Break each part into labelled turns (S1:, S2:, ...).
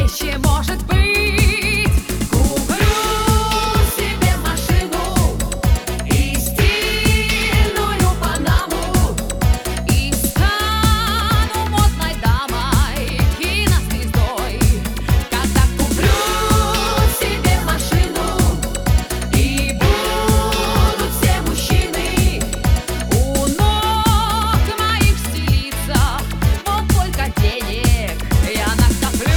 S1: проще может быть. Куплю себе машину и стильную панаму, и стану модной дамой, кинозвездой. Когда куплю себе машину, и будут все мужчины у ног моих стелиться, вот только денег я накоплю.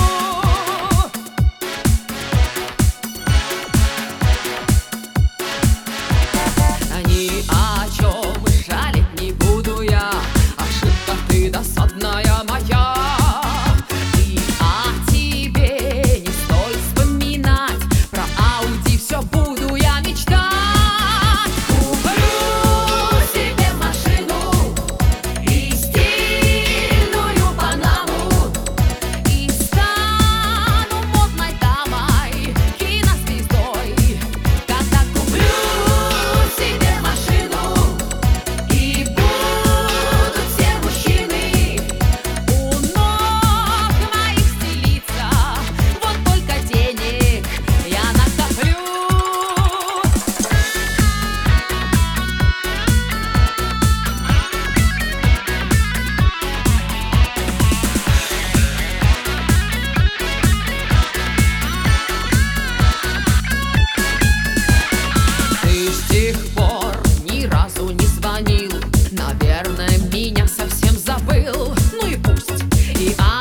S1: Ни о чем жалеть не буду я, ошибка ты досадная моя. И о тебе не стоит вспоминать, про Ауди все буду я мечтать. Куплю себе машину и стильную панаму, и стану модной дамой, кинозвездой. Когда куплю себе машину, и будут все мужчины у ног моих стелиться, вот только денег я накоплю. Ты с тех пор ни разу не звонил, наверное, меня совсем забыл. Ну и пусть. И